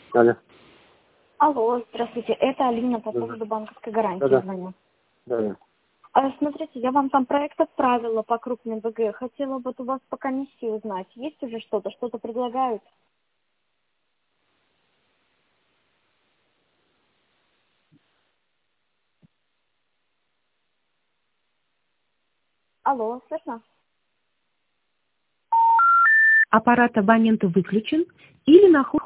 Алло. Алло, здравствуйте. Это Алина по Да. поводу банковской гарантии Да-да. звоню. Да. Смотрите, я вам там проект отправила по крупным ВГ. Хотела вот у вас по комиссии узнать. Есть уже что-то? Что-то предлагают? Алло, слышно? Аппарат абонента выключен или находится